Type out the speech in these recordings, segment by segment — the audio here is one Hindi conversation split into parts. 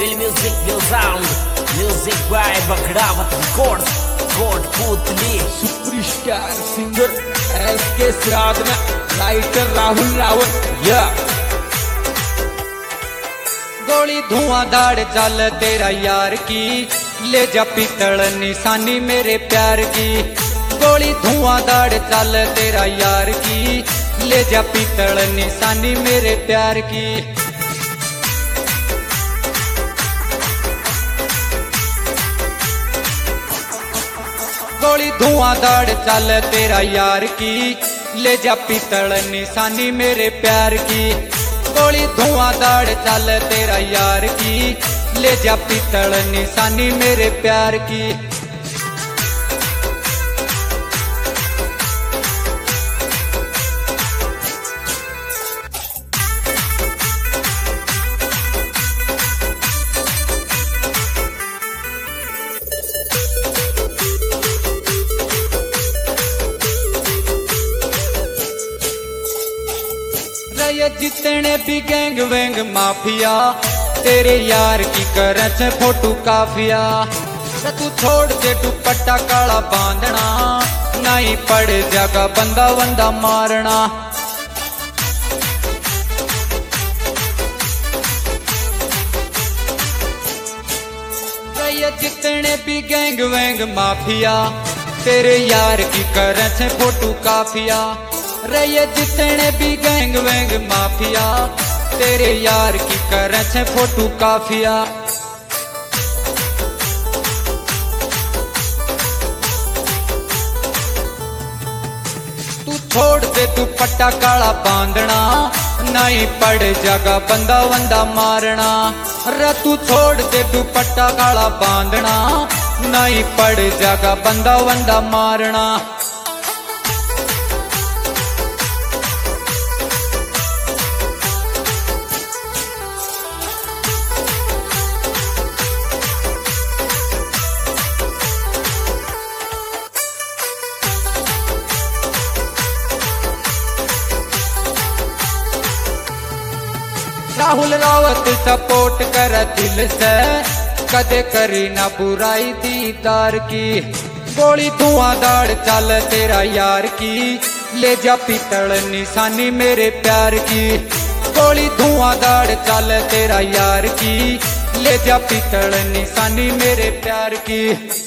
Real music will sound. Music by Bakrawat Records. Kotputli superstar singer S K Siraj में राइटर राहुल रावत या गोली धुआंधार चल तेरा यार की, ले जा पीतल निशानी मेरे प्यार की। गोली धुआंधार चल तेरा यार की, ले जा पीतल निशानी मेरे प्यार की। गोली धुआंधार चल तेरा यार की, ले जा पीतल निशानी मेरे प्यार की। गोली धुआंधार चल तेरा यार की, ले जा पीतल निशानी मेरे प्यार की। ये जितने भी गैंग वैंग माफिया, तेरे यार की करे से फोटो काफिया। तू छोड़ दे दुपट्टा काला बांधना, नहीं पड़ जागा बंदा बंदा मारना। ये जितने भी गैंग वैंग माफिया, तेरे यार की करे से फोटो काफिया। ये जितने भी गैंग वैंग माफिया, तेरे यार की करे से फोटो काफिया। तू छोड़ दे दुपट्टा काला बांधना, नहीं पड़ जागा बंदा बंदा मारना। रे तू छोड़ दे दुपट्टा काला बांधना, नहीं पड़ जागा बंदा बंदा मारना। राहुल रावत सपोर्ट कर दिल से, कदे करी ना बुराई दीदार की। गोली धुआंधार चल तेरा यार की, ले जा पीतल निशानी मेरे प्यार की। गोली धुआंधार चल तेरा यार की, ले जा पीतल निशानी मेरे प्यार की।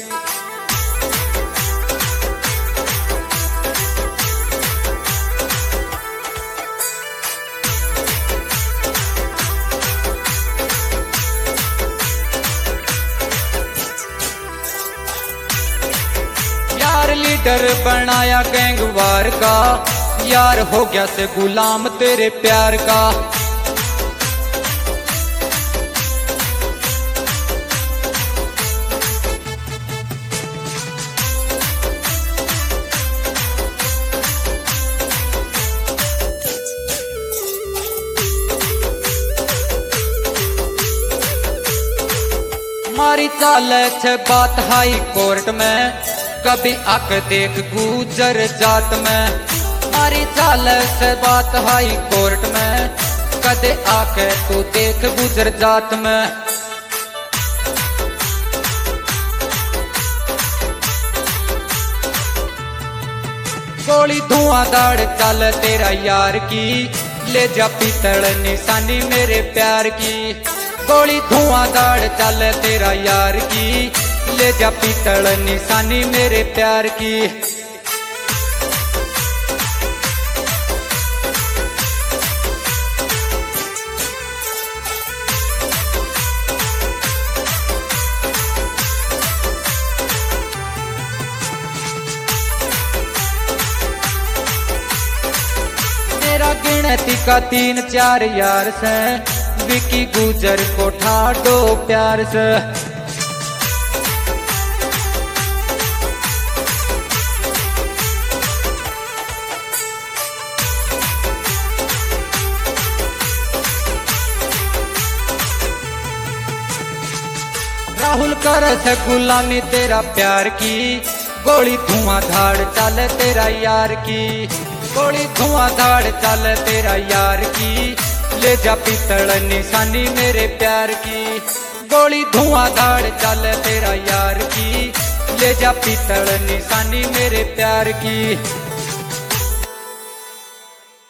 लीडर बनाया गैंग वार का, यार हो गया से गुलाम तेरे प्यार का। मारी चाल छे बात हाई कोर्ट में, कभी आक देख गुजर जात में। मारी चाल से बात हाई कोर्ट में, कदे आके तू देख गुजर जात में। गोली धुआंधार चल तेरा यार की, ले जा पीतल निशानी मेरे प्यार की। गोली धुआंधार चल तेरा यार की, ले जा पीतल निशानी मेरे प्यार की। मेरा गिनती का 3-4 यार से, विकी गुजर को ठाडो प्यार से। राहुल कर से गुलामी तेरा प्यार की, गोली धुआंधार चल तेरा यार की। गोली धुआंधार चल तेरा यार की, ले जा पीतल निशानी मेरे प्यार की। गोली धुआंधार चल तेरा यार की, ले जा पीतल निशानी मेरे प्यार की।